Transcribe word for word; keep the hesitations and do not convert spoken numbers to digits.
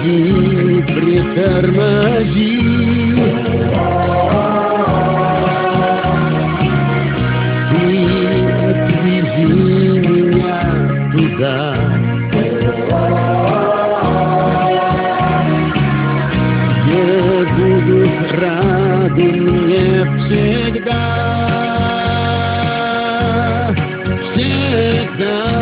Притормози, притормози. Ты отвези меня туда, где будут рады мне всегда, всегда.